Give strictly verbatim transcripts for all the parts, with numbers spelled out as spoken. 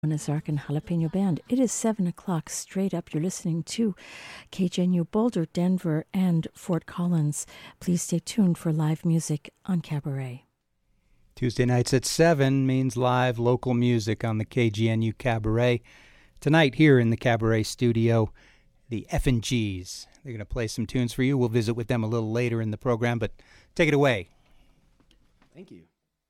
Zark and Jalapeno Band. It is seven o'clock straight up. You're listening to K J N U Boulder, Denver, and Fort Collins. Please stay tuned for live music on Cabaret. Tuesday nights at seven means live local music on the K G N U Cabaret. Tonight here in the Cabaret studio, the F and Gs. They're going to play some tunes for you. We'll visit with them a little later in the program, but take it away. Thank you.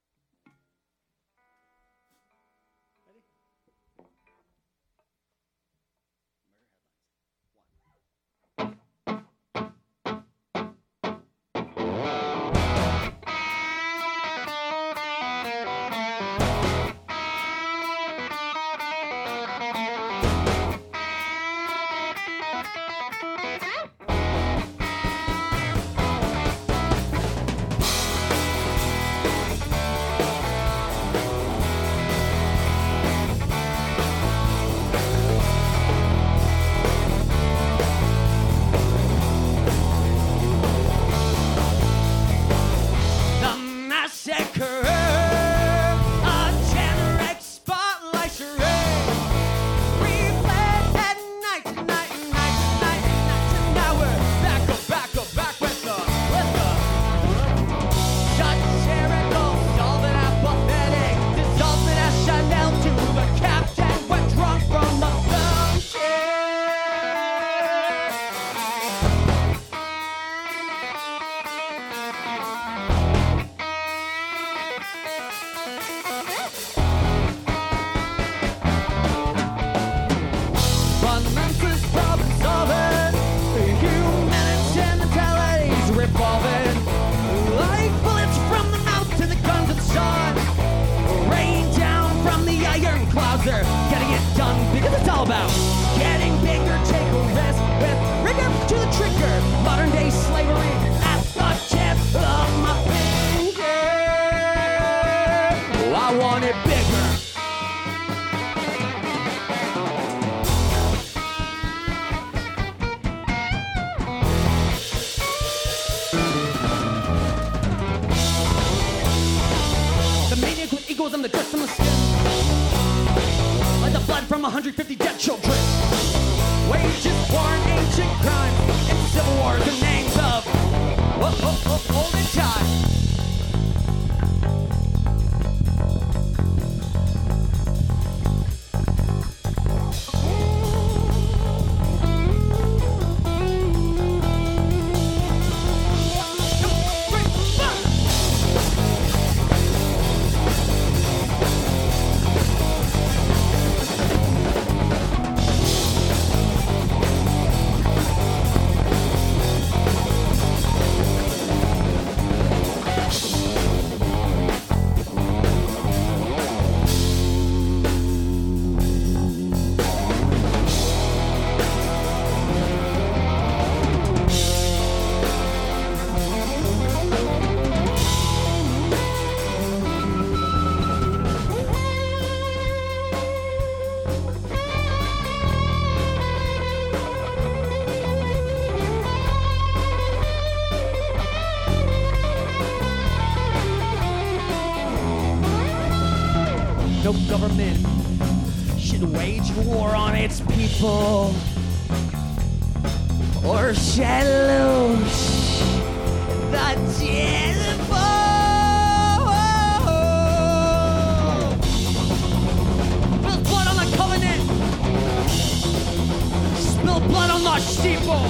Government should wage war on its people or shed loose the devil. Spill blood on the covenant, spill blood on the steeple,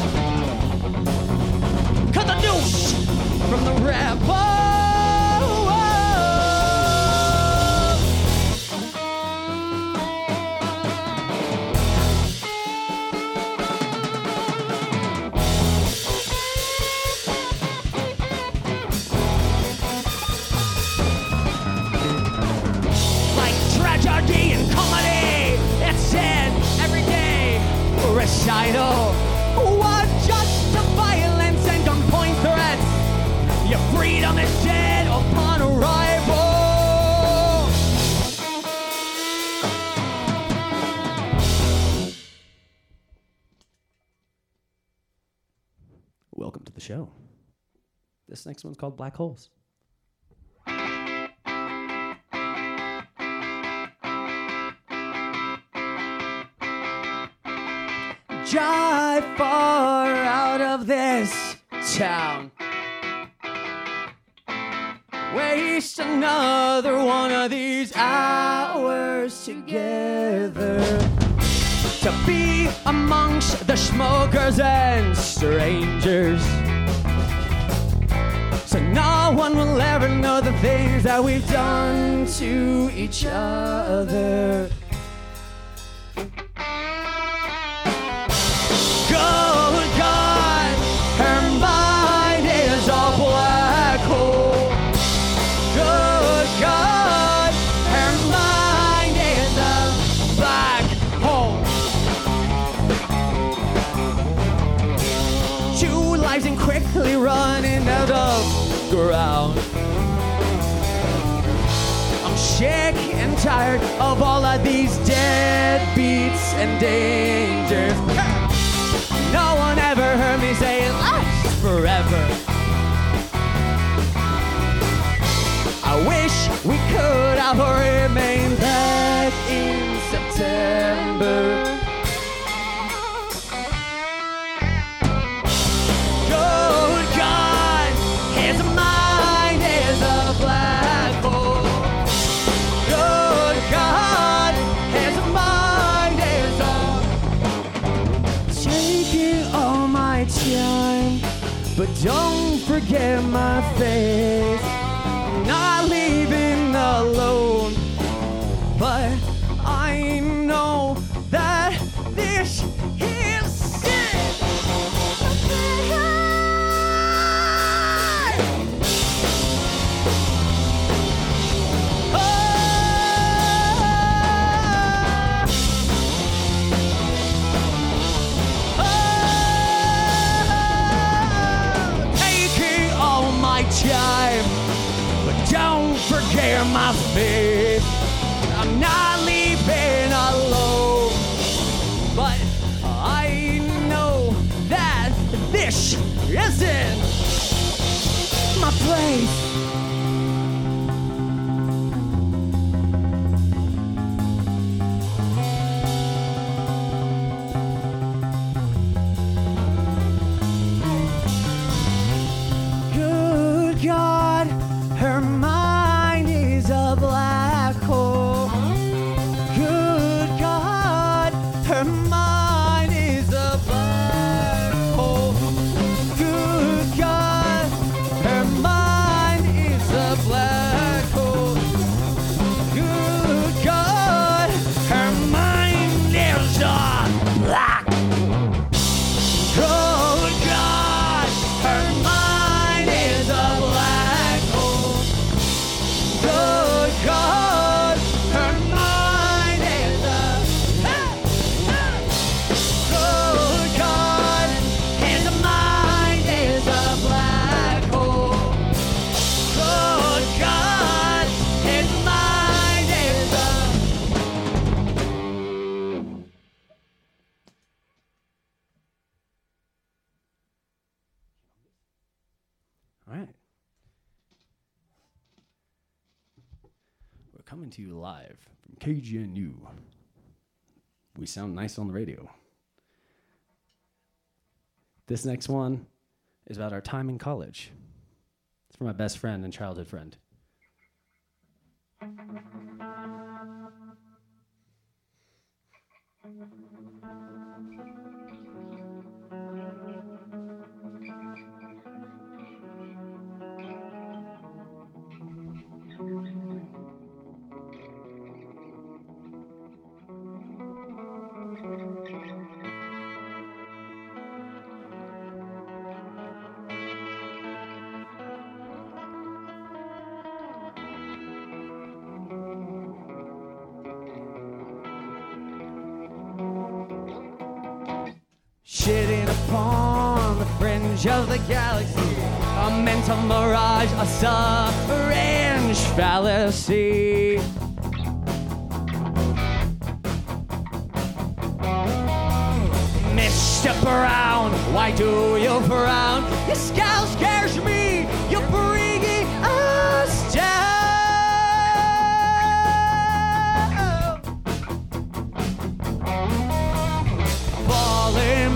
cut the noose from the rebel. Recital. What just to violence and gunpoint threats? Your freedom is dead upon arrival. Welcome to the show. This next one's called Black Holes. drive far out of this town. Waste another one of these hours together to be amongst the smokers and strangers, so no one will ever know the things that we've done to each other. Good God, her mind is a black hole. Good God, her mind is a black hole. Two lives and quickly running out of ground. I'm sick and tired of all of these deadbeats and dangers. No one ever heard me say it lasts forever. I wish we could have remained back in September. Good God, his mind is a black hole. Good God, his mind is a... Taking all my time, but don't forget my face. I'm not leaving alone, but I know that this is it. Taking all my time, but don't forget my faith. I'm not leaving alone, but I know that this isn't my place. Good God, her mind is a black hole. Good God, her mind is a black hole. Good God, her mind is a black hole. Good God, her mind is a black. Good God, her mind is a black hole. Good God, her mind is a... Good God, his mind is a black hole. Good God, his mind is a... All right. We're coming to you live from K G N U. We sound nice on the radio. This next one is about our time in college. It's from my best friend and childhood friend. Shitting upon the fringe of the galaxy, a mental mirage, a syringe fallacy. Mister Brown, why do you frown? Your scowl scares me, you're bringing us down. Falling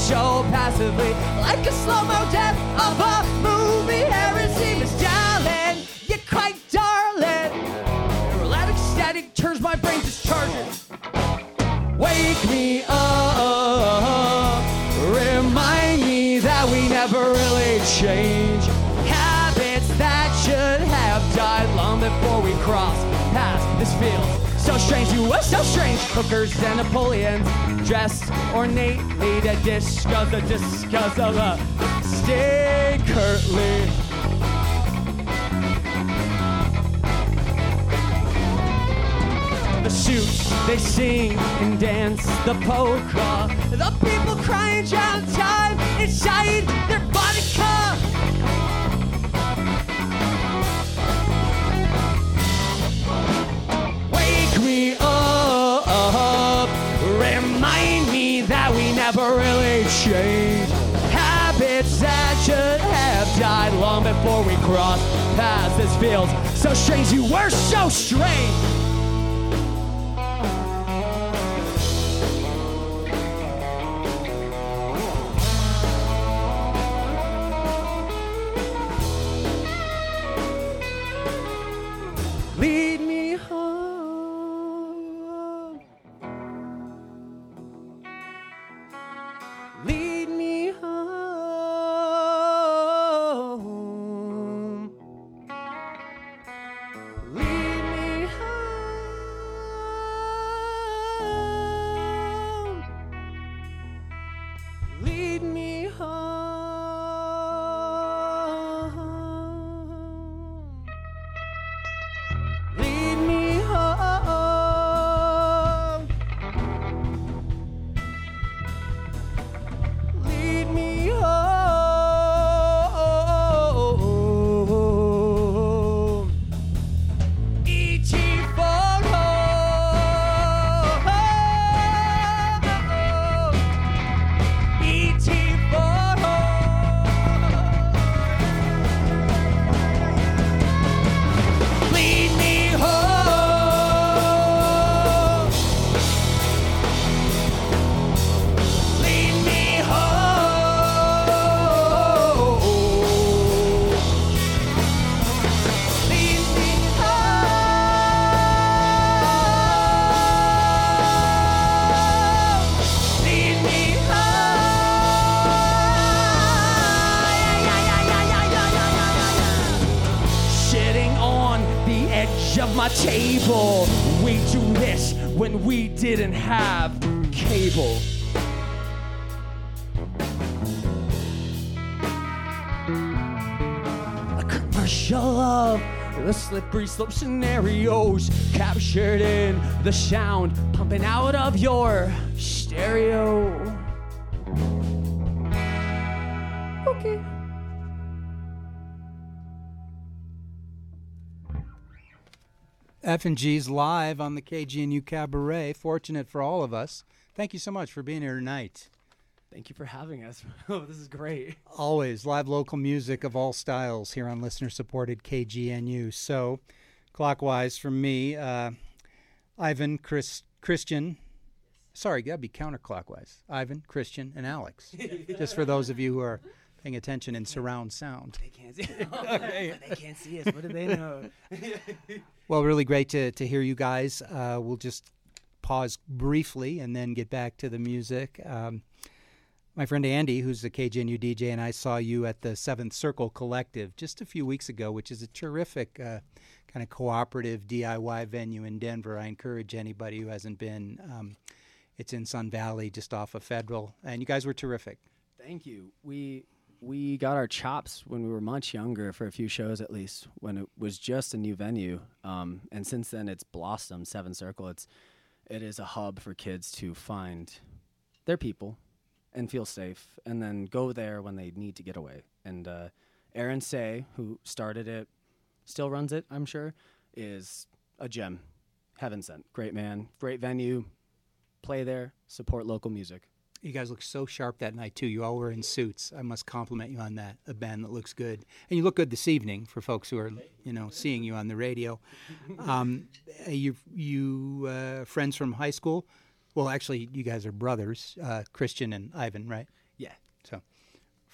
so passively, like a slow-mo death of a movie heresy. Miss Darling, you're quite darling. Your electric static turns my brain discharging. Wake me up, remind me that we never really change. Habits that should have died long before we crossed past this field. So strange, you were so strange. Hookers and Napoleons, dressed ornately to discuss the discuss of a stay curtly. The suits, they sing and dance the polka. The people crying drown time inside their vodka. Wake me up, remind me that we never really changed. Habits that should have died long before we crossed past this field. So strange, you were so strange. Lead me home. Lead me home. Lead me home. Lead me home. Lead me home. Lead me home. E T for home. E T for home. Lead me home. Lead me home. Lead me home. Lead me home. Sitting on the edge of my table, we do this when we didn't have cable. A commercial of the slippery slope scenarios captured in the sound pumping out of your stereo. Okay. F and G's live on the K G N U Cabaret. Fortunate for all of us. Thank you so much for being here tonight. Thank you for having us. Oh, this is great. Always live local music of all styles here on listener-supported K G N U. So, clockwise from me, uh, Ivan, Chris, Christian. Sorry, that'd be counterclockwise. Ivan, Christian, and Alex. Just for those of you who are paying attention in surround sound. They can't see. Okay. They can't see us. What do they know? Well, really great to, to hear you guys. Uh, we'll just pause briefly and then get back to the music. Um, my friend Andy, who's the K G N U D J, and I saw you at the Seventh Circle Collective just a few weeks ago, which is a terrific uh, kind of cooperative D I Y venue in Denver. I encourage anybody who hasn't been. Um, it's in Sun Valley, just off of Federal, and you guys were terrific. Thank you. We we got our chops when we were much younger for a few shows, at least, when it was just a new venue. Um, and since then, it's blossomed. Seventh Circle. It's it is a hub for kids to find their people and feel safe, and then go there when they need to get away. And uh, Aaron Say, who started it, still runs it, I'm sure, is a gem. Heaven sent. Great man. Great venue. Play there. Support local music. You guys look so sharp that night, too. You all were in suits. I must compliment you on that. A band that looks good. And you look good this evening for folks who are, you know, seeing you on the radio. Um, you you uh, friends from high school? Well, actually, you guys are brothers, uh, Christian and Ivan, right?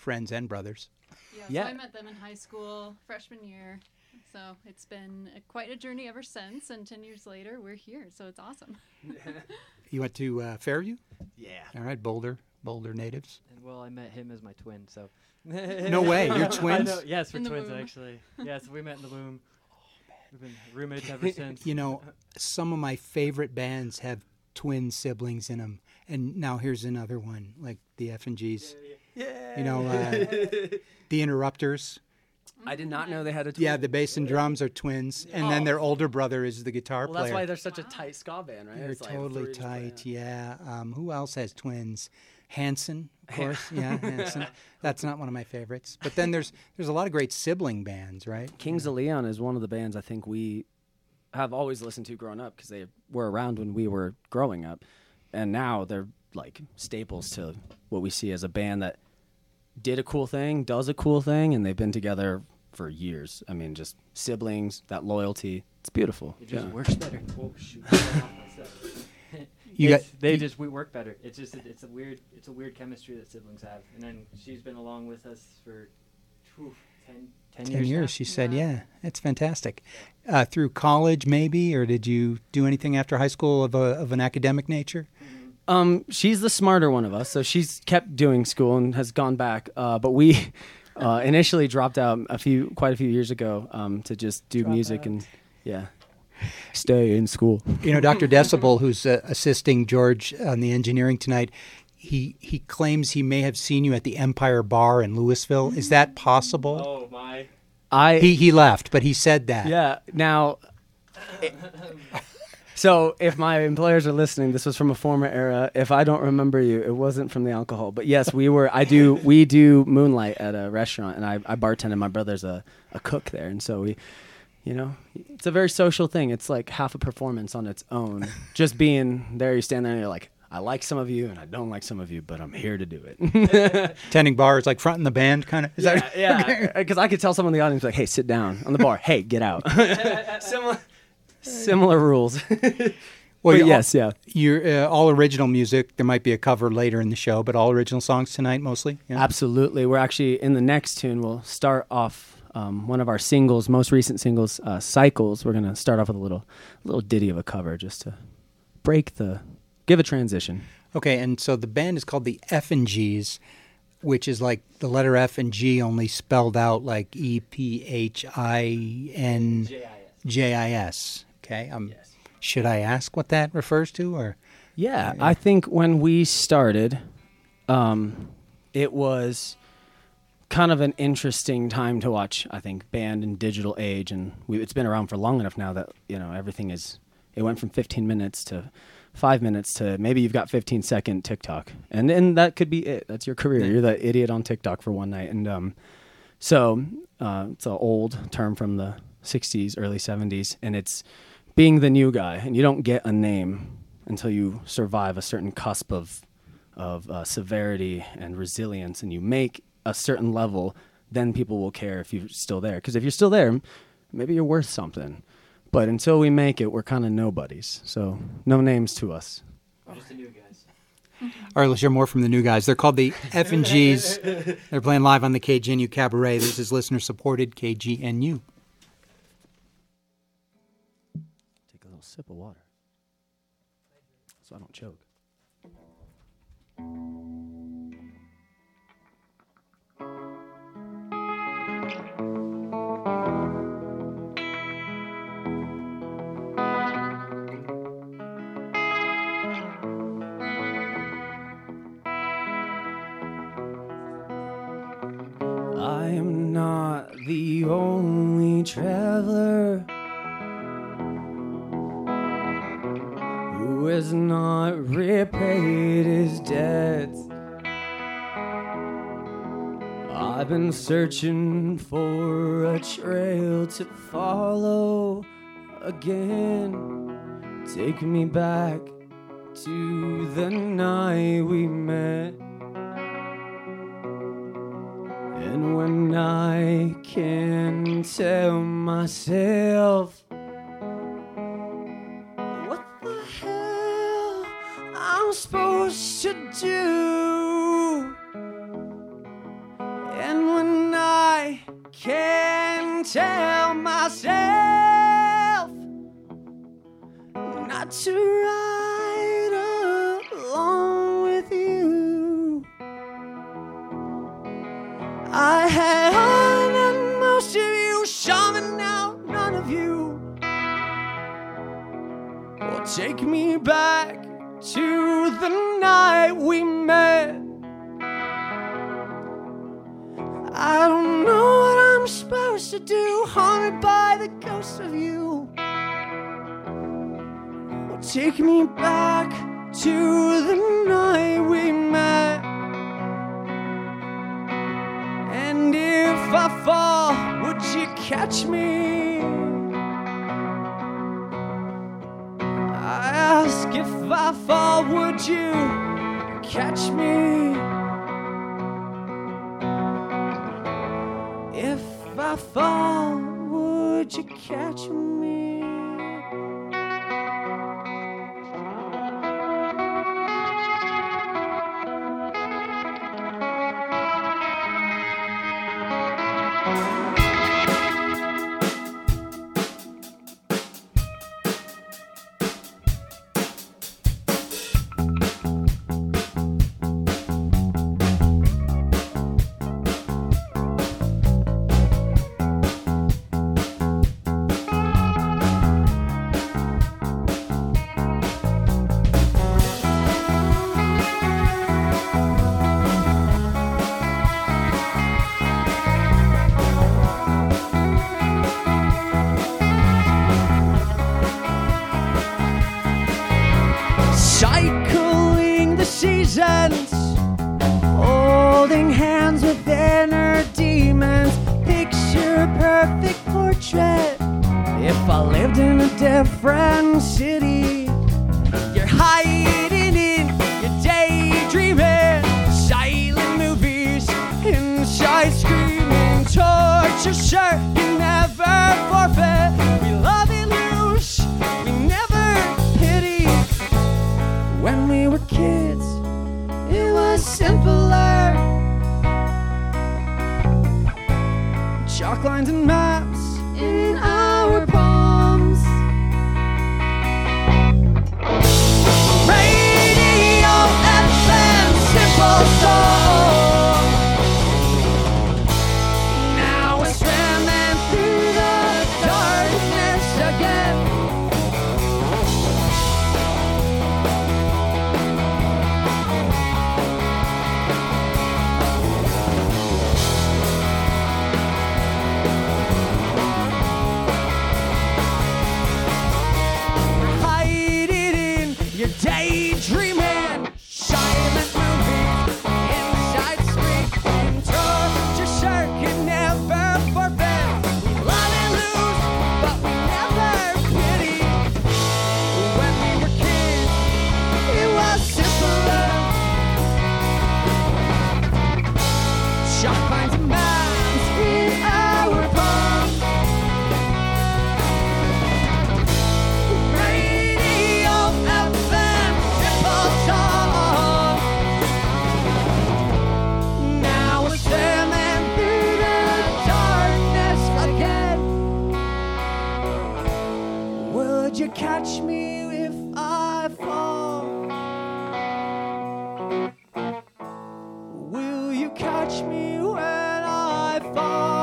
friends and brothers. Yeah, Yeah. so I met them in high school, freshman year. So it's been a, quite a journey ever since, and ten years later, we're here. So it's awesome. You went to uh, Fairview? Yeah. All right, Boulder, Boulder natives. And well, I met him as my twin, so. No way, you're I twins? know, yes, we're In the twins, womb. actually. Yeah, so we met in the womb. We've been roommates ever since. You know, some of my favorite bands have twin siblings in them. And now here's another one, like the F and G's. Yeah. You know, uh, the Interrupters. I did not know they had a twin. Yeah, the bass and drums are twins. And then their older brother is the guitar Well, player. that's why they're such a tight ska band, right? They're It's like totally three just tight, playing. yeah. Um, who else has twins? Hanson, of course. Yeah, Hanson. That's not one of my favorites. But then there's there's a lot of great sibling bands, right? Kings of Leon is one of the bands I think we have always listened to growing up because they were around when we were growing up. And now they're like staples to what we see as a band that did a cool thing, does a cool thing, and they've been together for years. I mean, just siblings, that loyalty. It's beautiful. It just Yeah. works better. Whoa, shoot. You It's- got- they you- just we work better. It's just it's a weird it's a weird chemistry that siblings have. And then she's been along with us for whew, ten, ten, Ten years. years, now. she said, yeah. It's fantastic. Uh, through college, maybe, or did you do anything after high school of, a, of an academic nature? Um, she's the smarter one of us, so she's kept doing school and has gone back. Uh, but we uh, initially dropped out a few, quite a few years ago, um, to just do Drop music out. and yeah, stay in school. You know, Doctor Decibel, who's uh, assisting George on the engineering tonight, he he claims he may have seen you at the Empire Bar in Louisville. Is that possible? Oh my. I He he left, but he said that. yeah. Now, it- so if my employers are listening, this was from a former era. If I don't remember you, it wasn't from the alcohol. But yes, we were. I do. We do moonlight at a restaurant, and I, I bartend, and my brother's a, a cook there, and so we. You know, it's a very social thing. It's like half a performance on its own. Just being there, you stand there and you're like, I like some of you and I don't like some of you, but I'm here to do it. Tending bars, like fronting the band, kind of. Is yeah, that yeah. Because I could tell someone in the audience, like, hey, sit down. On the bar, hey, get out. similar, similar rules. Well, But you- yes, yeah. You're uh, all original music. There might be a cover later in the show, but all original songs tonight, mostly. Yeah? Absolutely. We're actually in the next tune. We'll start off um, one of our singles, most recent singles, uh, "Cycles." We're gonna start off with a little, little ditty of a cover, just to break the, give a transition. Okay, and so the band is called the F and G's, which is like the letter F and G only spelled out like E P H I N J I S. J I S. Okay. Um, Yes. Should I ask what that refers to, or Yeah, I think when we started, um, it was kind of an interesting time to watch. I think band and digital age, and we, it's been around for long enough now that you know everything is. It went from fifteen minutes to five minutes to maybe you've got fifteen second TikTok, and and that could be it. That's your career. You're that idiot on TikTok for one night, and um, so uh, it's an old term from the sixties, early seventies, and it's being the new guy, and you don't get a name until you survive a certain cusp of of uh, severity and resilience, and you make a certain level, then people will care if you're still there. Because if you're still there, maybe you're worth something. But until we make it, we're kind of nobodies. So no names to us. We're just the new guys. all right, let's hear more from the new guys. They're called the F and G's. They're playing live on the K G N U Cabaret. This is listener-supported K G N U. Take a little sip of water so I don't choke. I am not the only traveler who has not repaid his debts. I've been searching for a trail to follow again. Take me back to the night we met. And when I can tell myself what the hell I'm supposed to do, can't tell myself not to ride along with you. I had most of you, shaman, now none of you will take me back to the night we met. I don't know what I'm supposed to do, haunted by the ghost of you. Well, take me back to the night we met. And if I fall, would you catch me? I ask, if I fall, would you catch me? If I fall, would you catch me? Cycling the seasons, holding hands with inner demons. Picture perfect portrait. If I lived in a different city, you're hiding in your daydreaming. Silent movies, inside screaming. Torture shirt, you never forfeit. We love it loose, we never pity. When we were kids, it was simpler. Chalk lines and maps in our palms. Radio F M, simple song. Now we're swimming through the darkness again. You're daydreaming, silent movies, inside screaming. Torture shirt can never forfeit. We love and lose, but we never pity. When we were kids, it was simpler. Chalk lines and maps in our palms. Radio F M, simple song. Now we're swimming through the darkness again. Would you catch me if I fall? Will you catch me when I fall?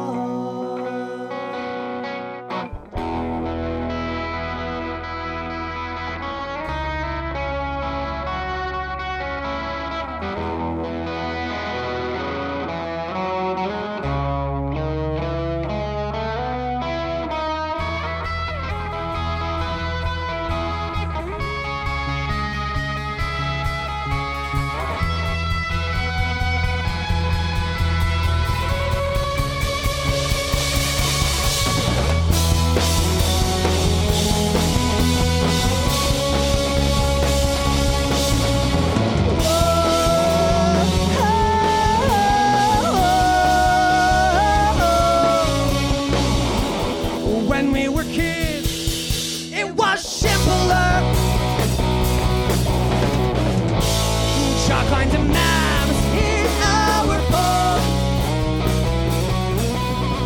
When we were kids, it was simpler. Chalk lines and maps in our palms.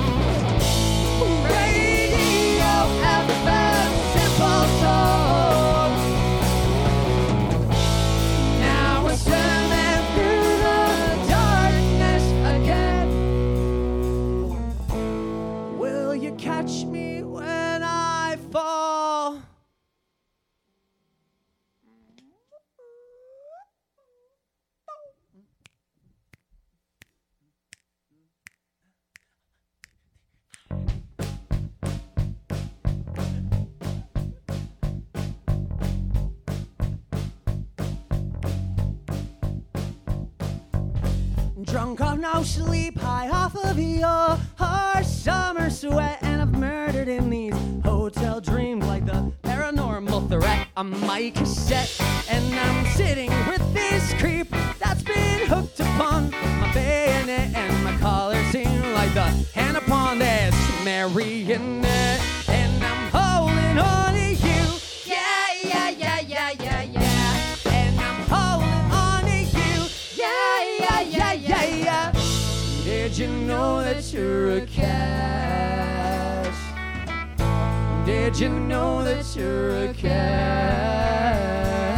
drunk off no sleep, high off of your harsh summer sweat, and I've murdered in these hotel dreams like the paranormal threat on my cassette. And I'm sitting with this creep that's been hooked upon my bayonet, and my collar sing like the hand upon this marionette. And I'm holding on to you, yeah, yeah, yeah, yeah, yeah, yeah. And I'm holding on to you, yeah, yeah, yeah, yeah, yeah. Did you know that you're a catch? Did you know that you're a catch?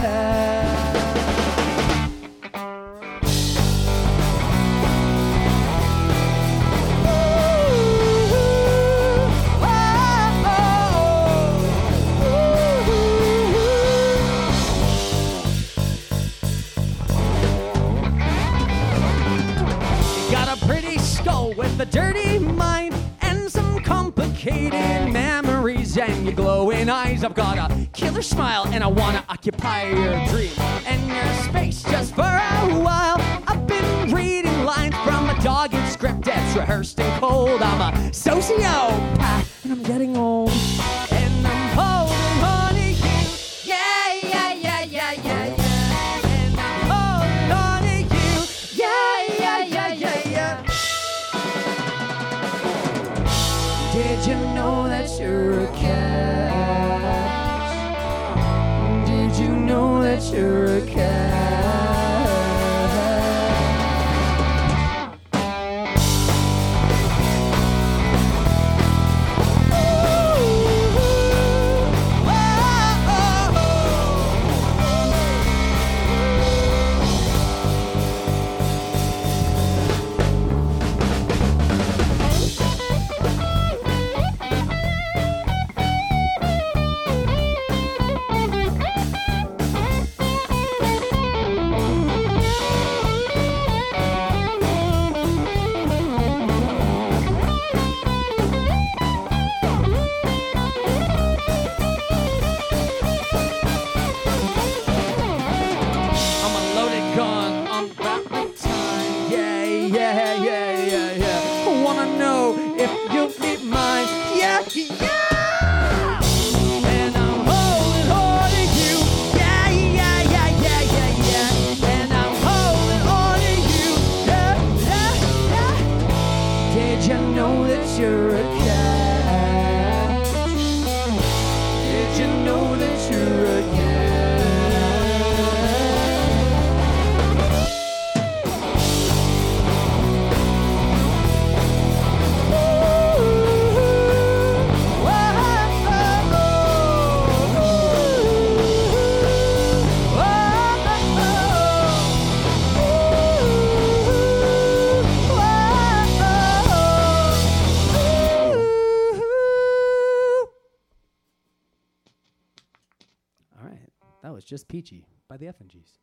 With a dirty mind and some complicated memories and your glowing eyes. I've got a killer smile and I wanna occupy your dream and your space just for a while. I've been reading lines from a dogged script that's rehearsed and cold. I'm a sociopath and I'm getting old, and I'm holding on to you, yeah, yeah, yeah, yeah, yeah, yeah. And I'm holding on to you, yeah, yeah, yeah, yeah, yeah. Did you know that you're a catch? Did you know that you're a catch? Just Peachy by the F N Gs.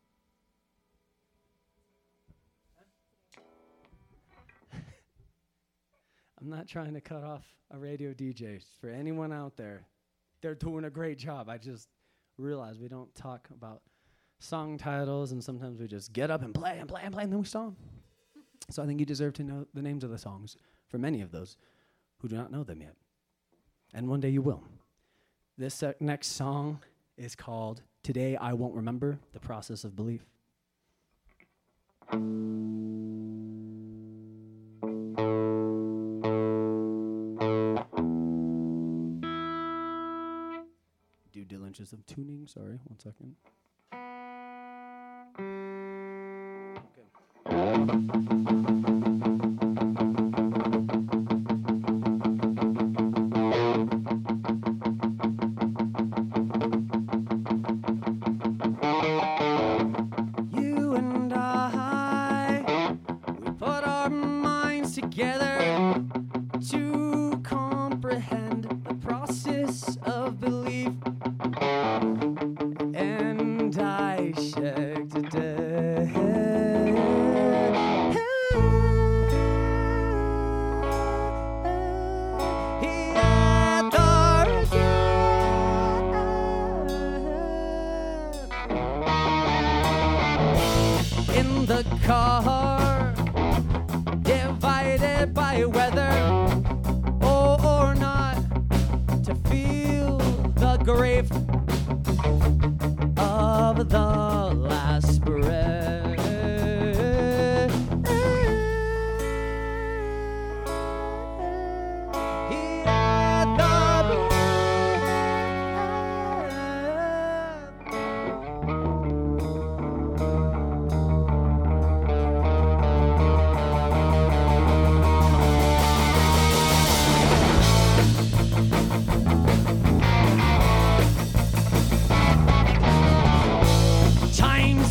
I'm not trying to cut off a radio D J. For anyone out there, they're doing a great job. I just realized we don't talk about song titles, and sometimes we just get up and play and play and play and then we stop them. So I think you deserve to know the names of the songs for many of those who do not know them yet. And one day you will. This uh, next song is called Today I Won't Remember, The Process of Belief. Due diligence of tuning, sorry, one second. the car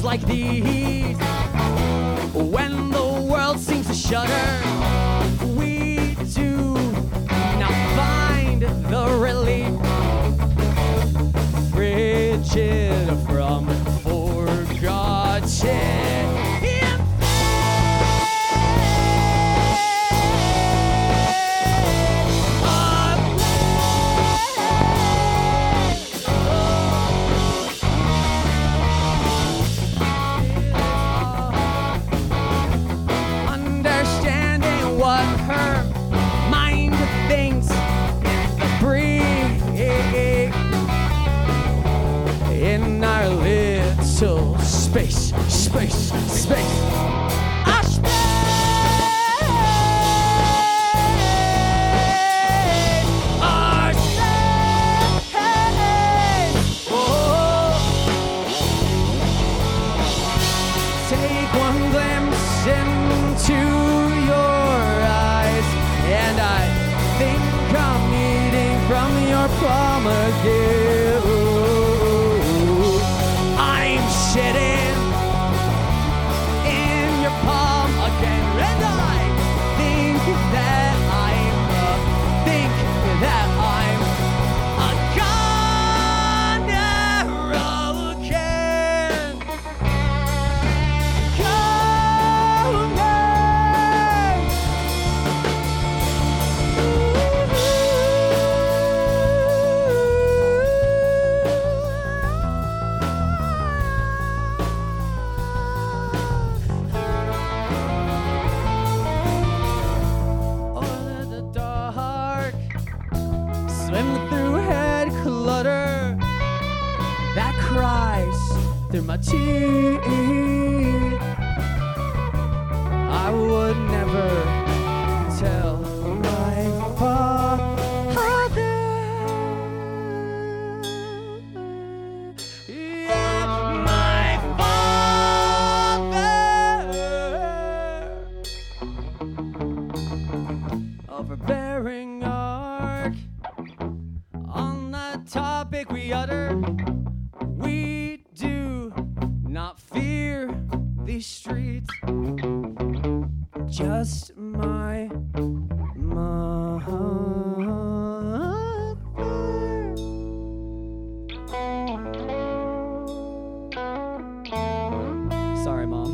like these. When the world seems to shudder, we do not find the relief. Frigid from forgotten. In our little space, space, space. Our space, our space. Oh. Take one glimpse into your eyes, and I think I'm eating from your palm again. Sitting in your palm again, and I think that I'm, uh, think that I'm a goner again. Through my teeth, I would never tell my father. Yeah, my father. Overbearing arc on the topic we utter. We not fear these streets, just my mother. Sorry, Mom.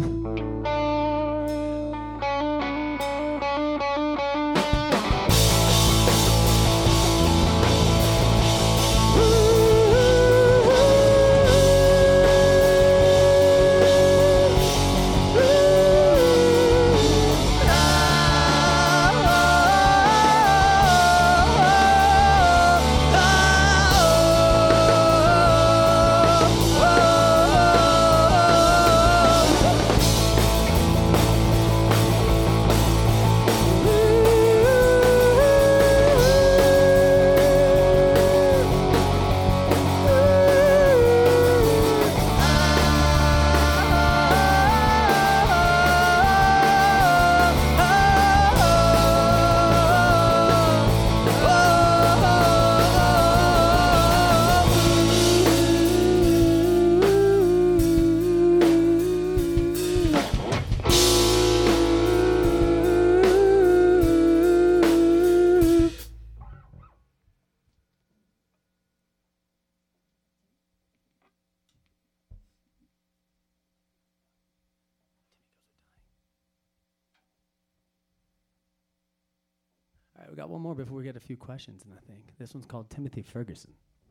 All right, we got one more before we get a few questions, and I think this one's called Timothy Ferguson.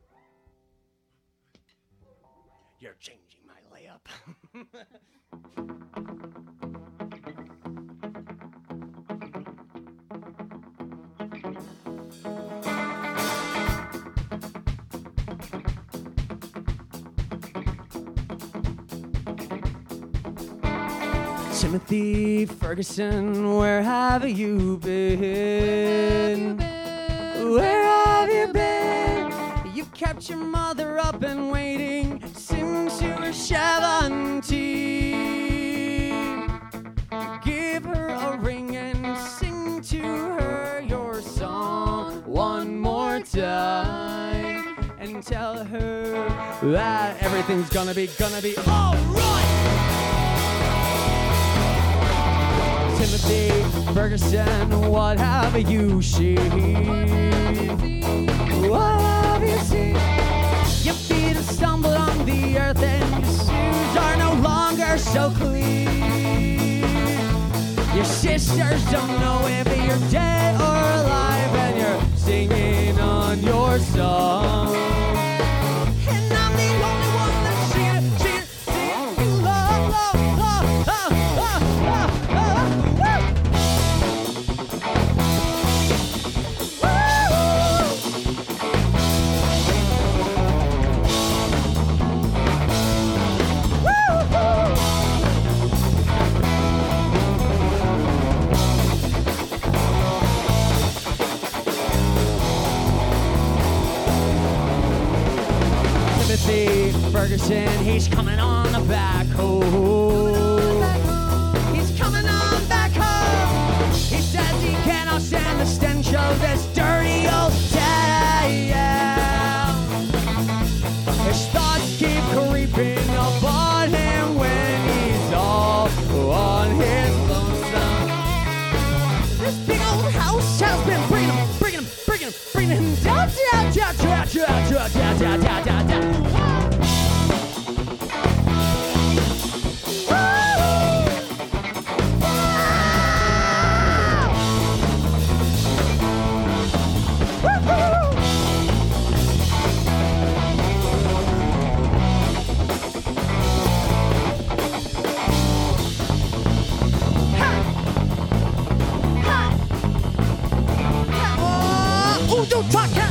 You're changing my layup. Timothy Ferguson, where have you been? Where have you been? You've kept your mother up and waiting since you were seventeen. Give her a ring and sing to her your song one more time, and tell her that everything's gonna be, gonna be alright. Timothy Ferguson, what have you seen? What have you seen? Your feet have stumbled on the earth and your shoes are no longer so clean. Your sisters don't know if you're dead or alive, and you're singing on your song. And I'm the only one that's singing, singing, singing love, love, love, love, love, love, love, woo! Timothy Ferguson, he's coming on back home. He's coming on back home. He says he cannot stand the stench of this dirty old town. His thoughts keep creeping upon him when he's all on his lonesome. This big old house has been bringing him, bringing him, bringing him, bringing him down, down, down, down, down, down, down, down, down, down, down. Don't talk cat.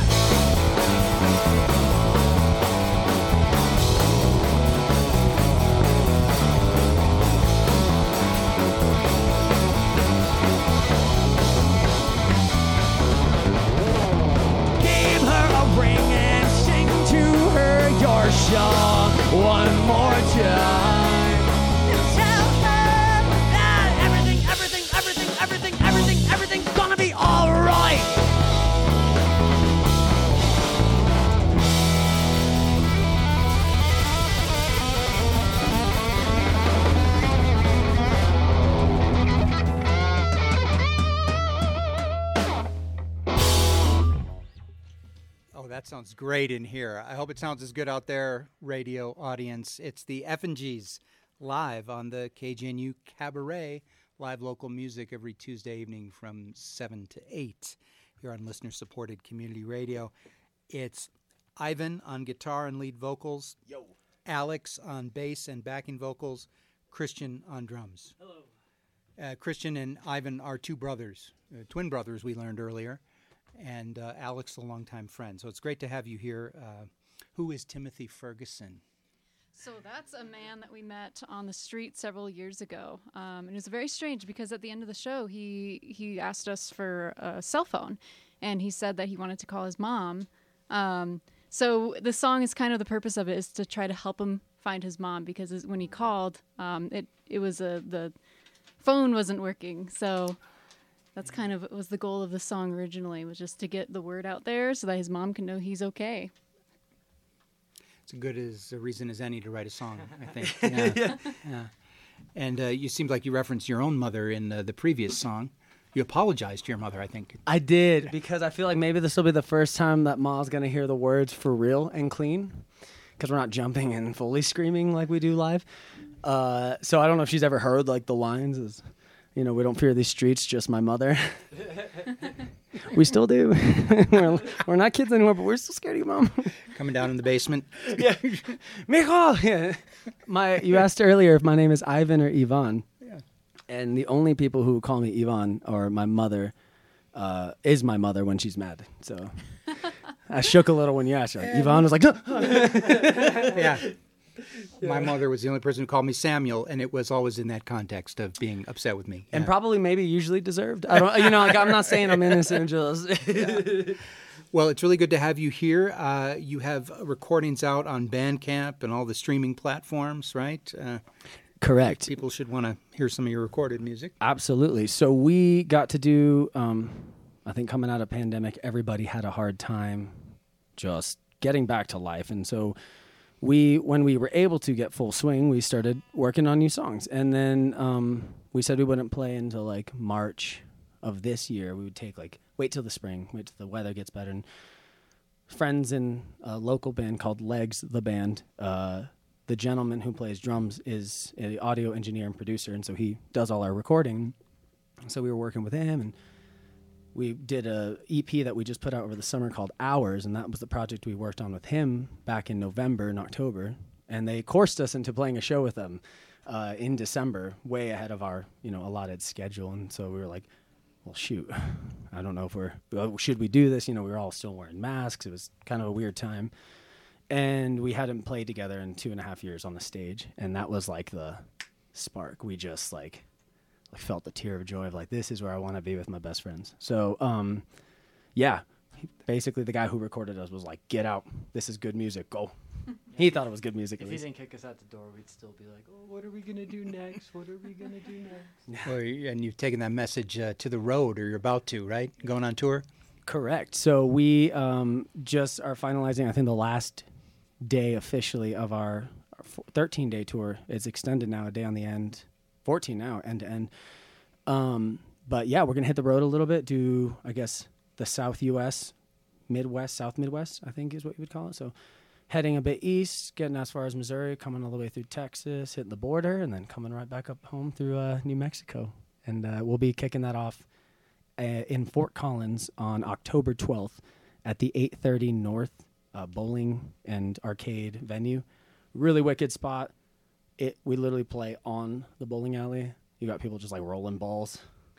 Give her a ring and sing to her your song one more time. And tell her that everything, everything, everything, everything, everything, everything's gonna be all right. That sounds great in here. I hope it sounds as good out there, radio audience. It's the F and Gs live on the K G N U Cabaret, live local music every Tuesday evening from seven to eight here on listener-supported community radio. It's Ivan on guitar and lead vocals, Yo. Alex on bass and backing vocals, Christian on drums. Hello. Uh, Christian and Ivan are two brothers, uh, twin brothers we learned earlier. And uh, Alex, a longtime friend. So it's great to have you here. Uh, who is Timothy Ferguson? So that's a man that we met on the street several years ago. Um, and it was very strange because at the end of the show, he, he asked us for a cell phone. And he said that he wanted to call his mom. Um, so the song is kind of the purpose of it is to try to help him find his mom. Because when he called, um, it, it was a, the phone wasn't working. So... That's kind of was the goal of the song originally, was just to get the word out there so that his mom can know he's okay. It's as good as a reason as any to write a song, I think. Yeah. yeah. yeah. And uh, you seemed like you referenced your own mother in uh, the previous song. You apologized to your mother, I think. I did, because I feel like maybe this will be the first time that Ma's going to hear the words for real and clean, because we're not jumping and fully screaming like we do live. Uh, so I don't know if she's ever heard like the lines as... You know, we don't fear these streets, just my mother. We still do. we're, we're not kids anymore, but we're still scared of your mom. Coming down in the basement. Yeah. Michal! Yeah. My, you asked earlier if my name is Ivan or Ivan. Yeah. And the only people who call me Ivan are my mother, uh, is my mother when she's mad. So I shook a little when you asked her. Like, Ivan was like, yeah. Yeah. My mother was the only person who called me Samuel, and it was always in that context of being upset with me. And yeah. probably maybe usually deserved. I don't, you know, like, I'm not saying I'm innocent, just. Yeah. Well, it's really good to have you here. Uh, you have recordings out on Bandcamp and all the streaming platforms, right? Uh, Correct. People should want to hear some of your recorded music. Absolutely. So we got to do, um, I think coming out of pandemic, everybody had a hard time just getting back to life. And so we, when we were able to get full swing, we started working on new songs. And then um, we said we wouldn't play until like March of this year. We would take like wait till the spring, wait till the weather gets better. And friends in a local band called Legs, the band. Uh, the gentleman who plays drums is an audio engineer and producer, and so he does all our recording. So we were working with him, and we did a E P that we just put out over the summer called Hours, and that was the project we worked on with him back in November and October. And they coursed us into playing a show with them uh, in December, way ahead of our you know allotted schedule. And so we were like, well, shoot, I don't know if we're, well, should we do this? You know, we were all still wearing masks. It was kind of a weird time. And we hadn't played together in two and a half years on the stage. And that was like the spark. We just like, like felt the tear of joy of like, this is where I want to be with my best friends. So, um, yeah, basically the guy who recorded us was like, get out. This is good music. Go. He thought it was good music. If he didn't kick us out the door, we'd still be like, oh, what are we going to do next? What are we going to do next? Well, and you've taken that message uh, to the road, or you're about to, right? Going on tour? Correct. So we um, just are finalizing, I think, the last day officially of our thirteen-day tour. It's extended now, a day on the end, fourteen now, end to end. Um, but, yeah, we're going to hit the road a little bit, do, I guess, the South U S, Midwest, South Midwest, I think is what you would call it. So heading a bit east, getting as far as Missouri, coming all the way through Texas, hitting the border, and then coming right back up home through uh, New Mexico. And uh, we'll be kicking that off uh, in Fort Collins on October twelfth at the eight thirty North uh, Bowling and Arcade venue. Really wicked spot. It We literally play on the bowling alley. You got people just like rolling balls.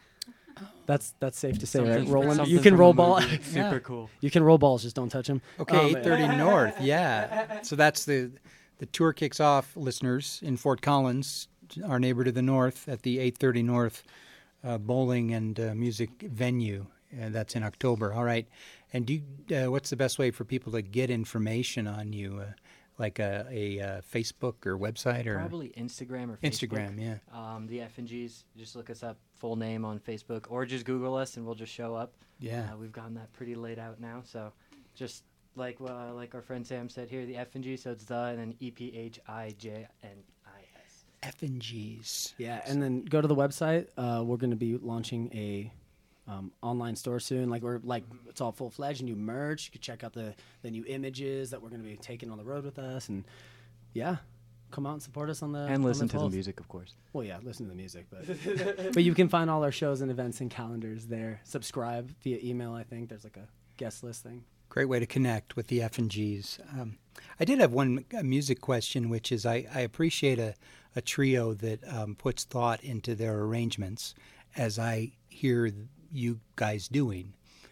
That's that's safe to say, Something right? from- Rolling, something you can from roll a ball. movie. Super Yeah. cool. You can roll balls, just don't touch them. Okay, eight thirty North, yeah. So that's the the tour kicks off, listeners, in Fort Collins, our neighbor to the north, at the eight thirty North uh, Bowling and uh, Music venue. And that's in October. All right. And do you, uh, what's the best way for people to get information on you? Uh, like a, a uh, Facebook or website? Or Probably Instagram or Facebook. Instagram, yeah. Um, the F and Gs, just look us up, full name on Facebook, or just Google us and we'll just show up. Yeah. Uh, we've gotten that pretty laid out now, so just like uh, like our friend Sam said here, the F and G, so it's the and then E P H I J N I S. F and Gs. Yeah, and then go to the website. Uh, we're going to be launching a um, online store soon. Like we're like it's all full fledged, new merch. You can check out the the new images that we're going to be taking on the road with us, and yeah, come out and support us on the And on listen the to the twelfth. music, of course. Well, yeah, listen to the music, but but you can find all our shows and events and calendars there. Subscribe via email. I think there's like a guest list thing. Great way to connect with the F and Gs. Um, I did have one uh, music question, which is I, I appreciate a, a trio that um, puts thought into their arrangements, as I hear you guys doing.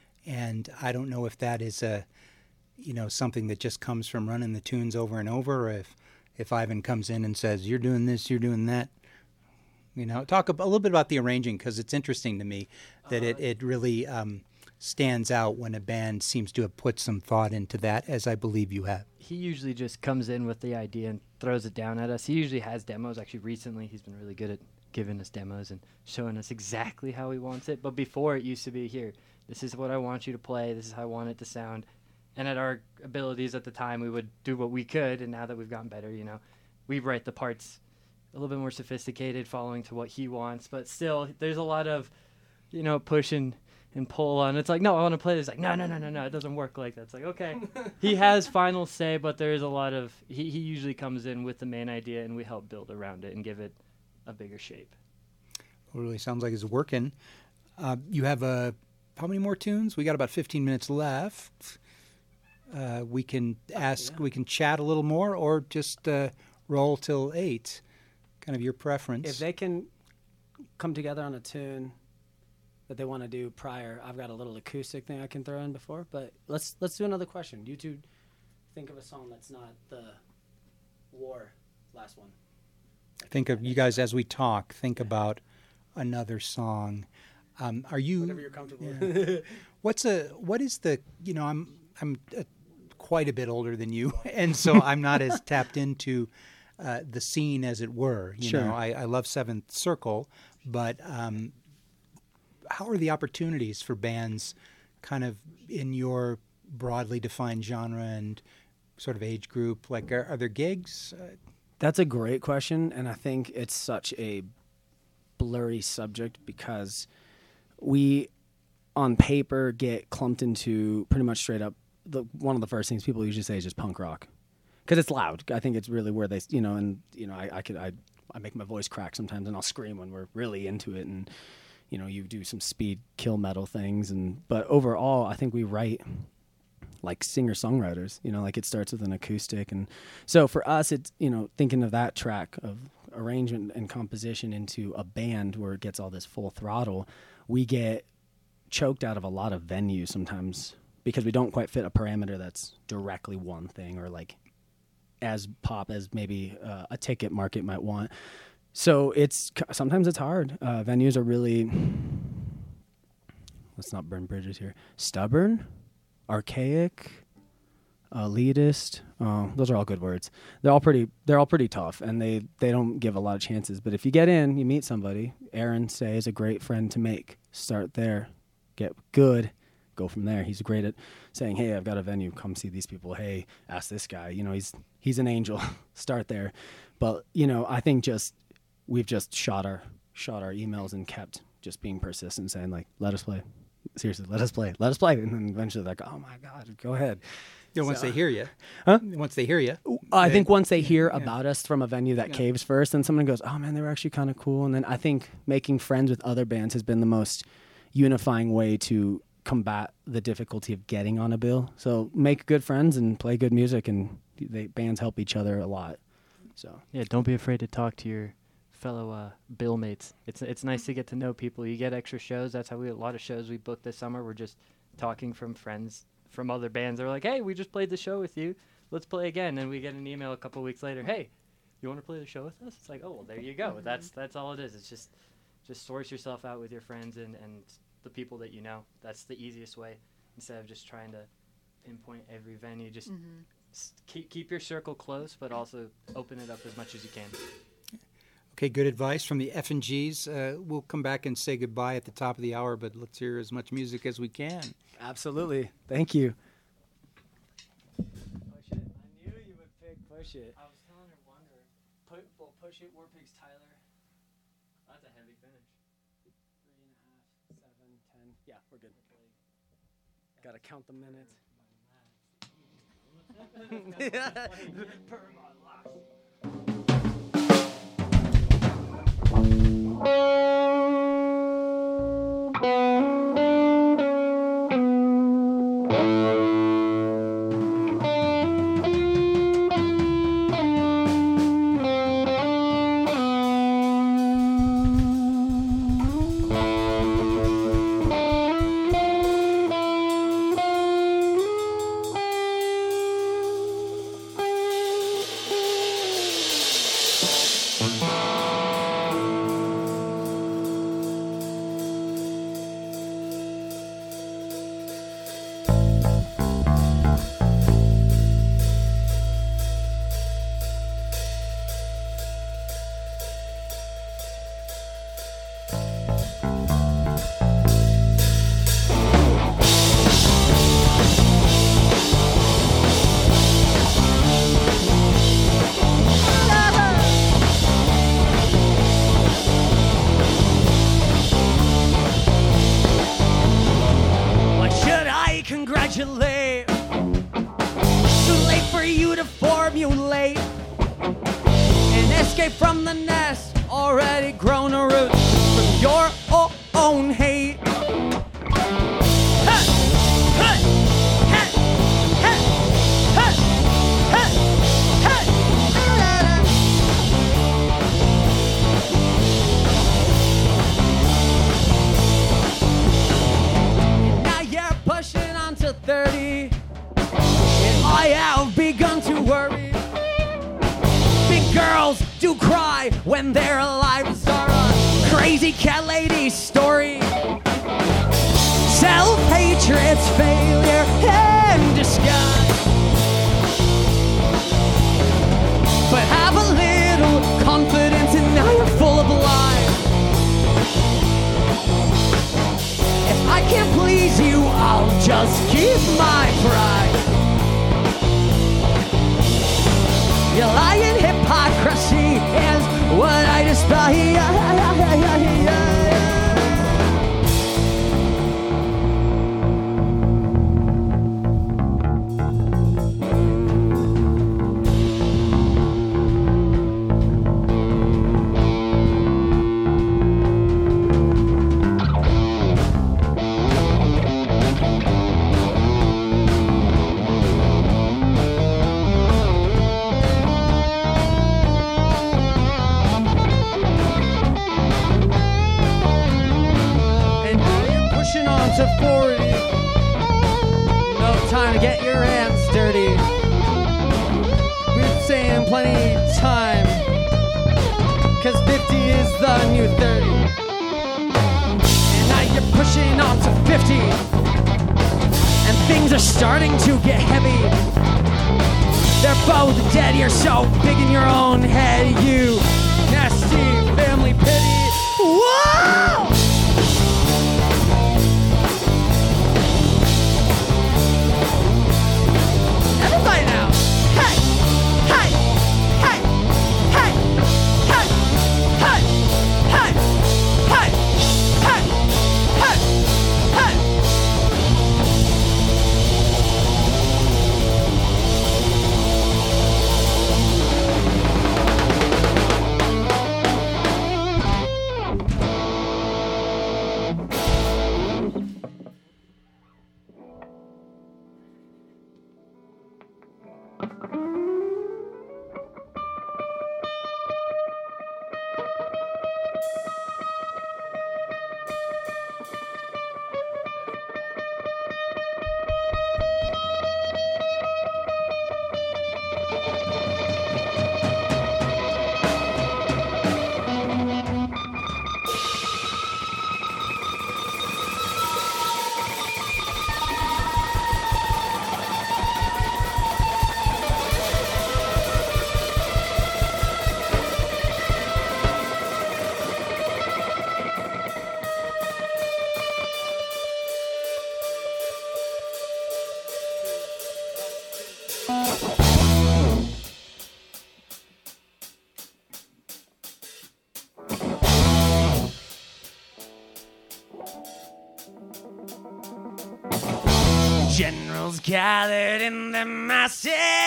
And I don't know if that is a, you know, something that just comes from running the tunes over and over, or if, if Ivan comes in and says, you're doing this, you're doing that. You know, talk a, a little bit about the arranging, because it's interesting to me that uh, it, it really um, stands out when a band seems to have put some thought into that, as I believe you have. He usually just comes in with the idea and throws it down at us. He usually has demos. Actually, recently he's been really good at giving us demos and showing us exactly how he wants it. But before, it used to be, here, this is what I want you to play. This is how I want it to sound. And at our abilities at the time, we would do what we could. And now that we've gotten better, you know, we write the parts a little bit more sophisticated, following to what he wants. But still, there's a lot of, you know, pushing and pull on. It's like, no, I want to play this. Like, no, no, no, no, no. It doesn't work like that. It's like, okay. He has final say, but there is a lot of, he, he usually comes in with the main idea, and we help build around it and give it a bigger shape. It really sounds like it's working. Uh, you have uh, how many more tunes? We got about fifteen minutes left. Uh, we can ask, yeah. we can chat a little more, or just uh, roll till eight. Kind of your preference. If they can come together on a tune that they want to do prior, I've got a little acoustic thing I can throw in before. But let's let's do another question. You two think of a song that's not the War last one. Think of you guys as we talk. Think about another song. Um, are you? Whatever you're comfortable yeah. with. What's a? What is the? You know, I'm I'm uh, quite a bit older than you, and so I'm not as tapped into uh, the scene, as it were. You Sure. know, I, I love Seventh Circle, but um, how are the opportunities for bands, kind of in your broadly defined genre and sort of age group? Like, are, are there gigs? Uh, That's a great question, and I think it's such a blurry subject because we, on paper, get clumped into pretty much straight up. The one of the first things people usually say is just punk rock, because it's loud. I think it's really where they, you know, and you know, I, I could, I, I make my voice crack sometimes, and I'll scream when we're really into it, and you know, you do some speed kill metal things, and but overall, I think we write like singer-songwriters, you know, like it starts with an acoustic. And so for us, it's, you know, thinking of that track of arrangement and composition into a band where it gets all this full throttle, we get choked out of a lot of venues sometimes because we don't quite fit a parameter that's directly one thing or like as pop as maybe uh, a ticket market might want. So it's, sometimes it's hard. Uh, venues are really, let's not burn bridges here, stubborn, archaic, elitist. Uh, those are all good words. They're all pretty. They're all pretty tough, and they, they don't give a lot of chances. But if you get in, you meet somebody. Aaron, say, is a great friend to make. Start there, get good, go from there. He's great at saying, "Hey, I've got a venue. Come see these people. Hey, ask this guy." You know, he's he's an angel. Start there. But you know, I think just we've just shot our shot our emails and kept just being persistent, saying like, "Let us play." Seriously, let us play. Let us play. And then eventually they're like, oh, my God, go ahead. Yeah, once So- they hear you. Huh? Once they hear you. I they- think once they hear yeah. about us from a venue that Yeah. caves first, then someone goes, oh, man, they were actually kind of cool. And then I think making friends with other bands has been the most unifying way to combat the difficulty of getting on a bill. So make good friends and play good music, and they, bands help each other a lot. So Yeah, don't be afraid to talk to your fellow uh, bill mates. It's it's nice to get to know people. You get extra shows. That's how we a lot of shows we booked this summer. We're just talking from friends from other bands. They're like, hey, we just played the show with you. Let's play again. And we get an email a couple weeks later. Hey, you want to play the show with us? It's like, oh, well, there you go. That's that's all it is. It's just just source yourself out with your friends and, and the people that you know. That's the easiest way instead of just trying to pinpoint every venue. Just Mm-hmm. s- keep keep your circle close, but also open it up as much as you can. Okay, good advice from the F and Gs. Uh, we'll come back and say goodbye at the top of the hour, but let's hear as much music as we can. absolutely. Thank you. Push it. I knew you would pick Push It. I was telling her Wonder. Put, well, Push It, War Pigs, Tyler. That's a heavy finish. Three and a half, seven, ten. Yeah, we're good. Gotta count the minutes. Why should I congratulate? Too late for you to formulate an escape from the nest, already grown a root from your o- own hate. Hey! Hey! Hey! Hey! Hey! Hey! Hey! Now you're pushing on to thirty, and I have begun to worry. Big girls do cry when their lives are a crazy cat lady story. Self-hatred's failure in disguise. But have a little confidence, and now you're full of lies. If I can't please you, I'll just keep my pride. Your lying hypocrisy is what I despise. to forty. No time to get your hands dirty. We're saying plenty time, cause fifty is the new thirty. And now you're pushing on to fifty, and things are starting to get heavy. They're both dead, you're so big in your own head, you nasty family pity. Whoa! Everybody now. Hey, hey, hey, hey, hey, hey, hey, hey, hey, hey, hey. Generals gathered in the masses,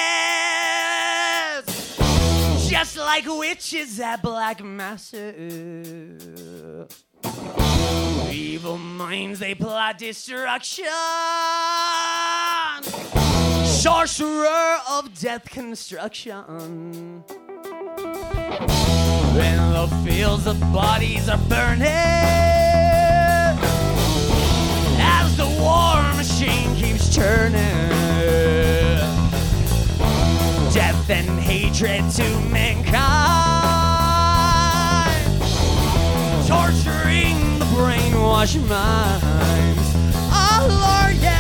just like witches at black masses. Evil minds, they plot destruction. Sorcerer of death construction. In the fields, the bodies are burning as the war machine keeps turning. Death and hatred to mankind, torturing the brainwashed minds. Oh Lord, yeah.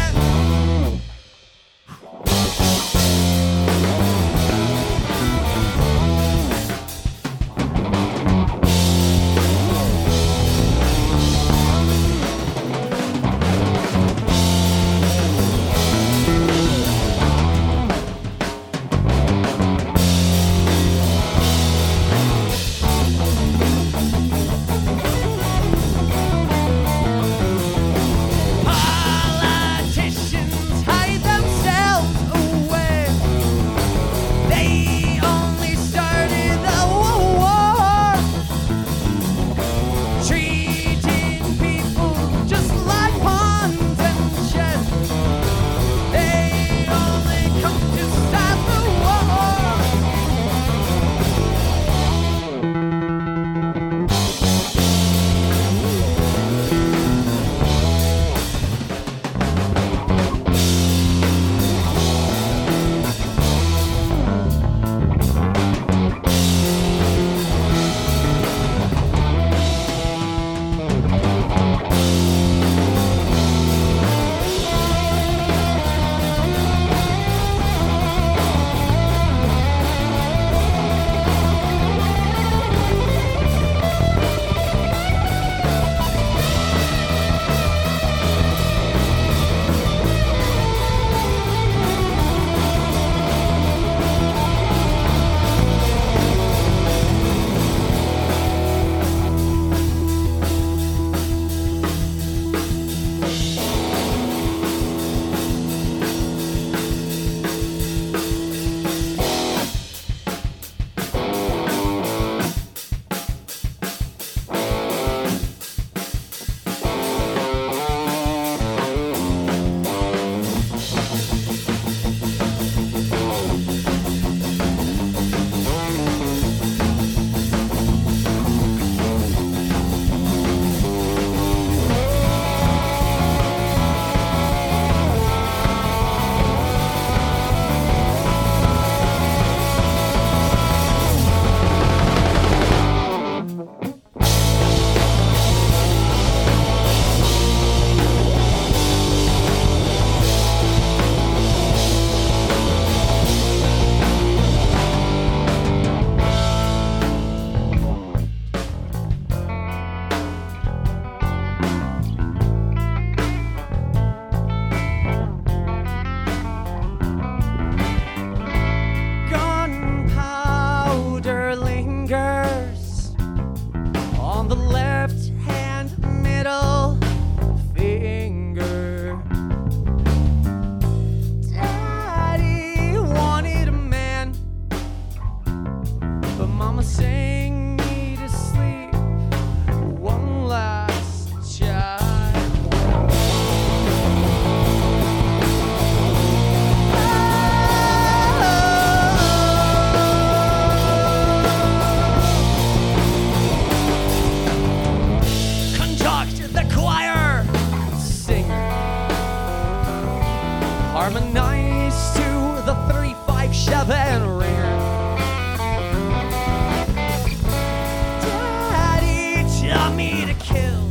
killed.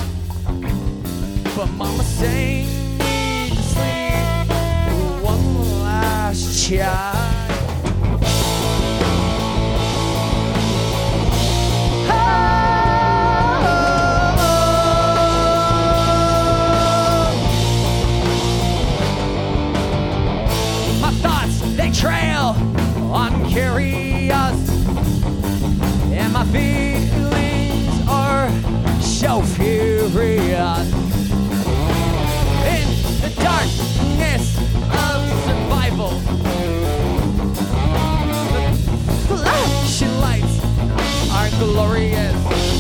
But Mama sang me to sleep with one last child. They trail uncurious, and my feelings are so furious. In the darkness of survival, the flashing lights are glorious.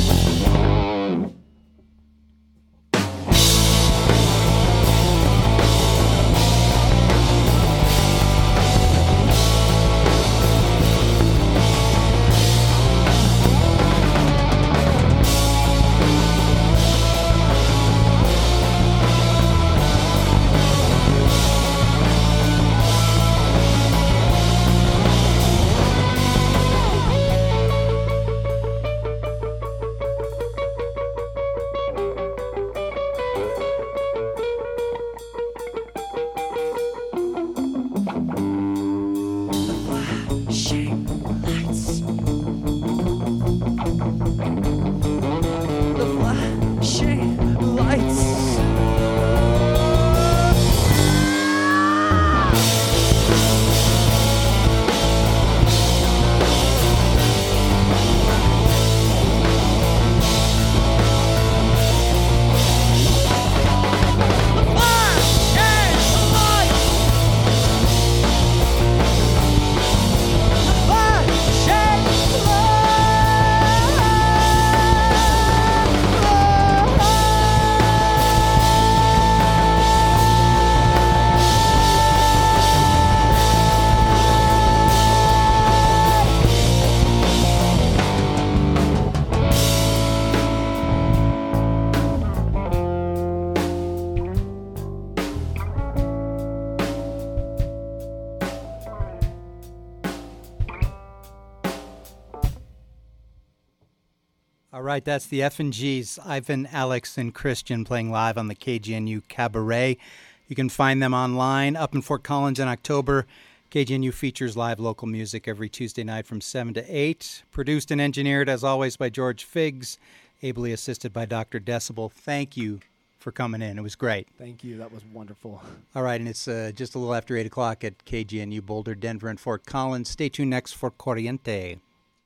All right, that's the F and G's, Ivan, Alex, and Christian playing live on the K G N U Cabaret. You can find them online up in Fort Collins in October. K G N U features live local music every Tuesday night from seven to eight. Produced and engineered, as always, by George Figgs, ably assisted by Doctor Decibel. Thank you for coming in. It was great. Thank you. That was wonderful. All right, and it's uh, just a little after eight o'clock at K G N U Boulder, Denver, and Fort Collins. Stay tuned next for Corriente.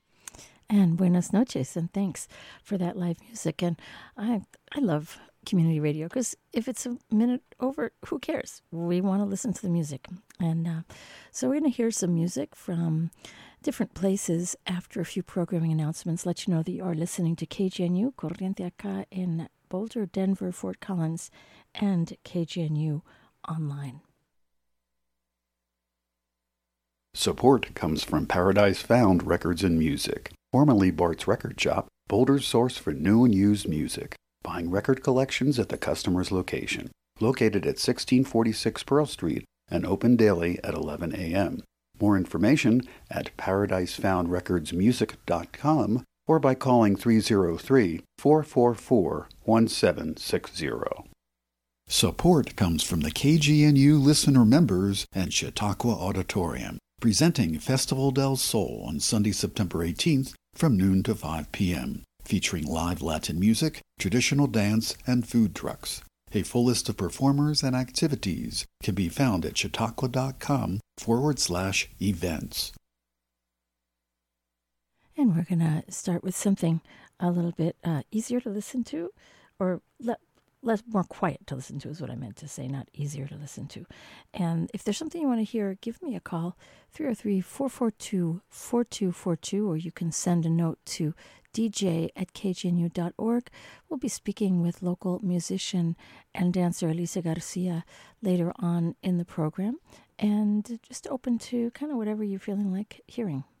And buenas noches, and thanks for that live music. And I I love community radio because if it's a minute over, who cares? We want to listen to the music. And uh, so we're going to hear some music from different places after a few programming announcements. Let you know that you are listening to K G N U Corriente acá in Boulder, Denver, Fort Collins, and K G N U online. Support comes from Paradise Found Records and Music, formerly Bart's Record Shop, Boulder's source for new and used music, buying record collections at the customer's location. Located at sixteen forty-six Pearl Street and open daily at eleven a.m. More information at paradise found records music dot com or by calling three oh three, four four four, one seven six zero. Support comes from the K G N U listener members and Chautauqua Auditorium, presenting Festival del Sol on Sunday, September eighteenth from noon to five p.m., featuring live Latin music, traditional dance, and food trucks. A full list of performers and activities can be found at chautauqua.com forward slash events. And we're going to start with something a little bit uh, easier to listen to, or le- less more quiet to listen to is what I meant to say, not easier to listen to. And if there's something you want to hear, give me a call, three oh three, four four two, four two four two, or you can send a note to d j at k g n u dot org. We'll be speaking with local musician and dancer Elisa Garcia later on in the program, and just open to kind of whatever you're feeling like hearing.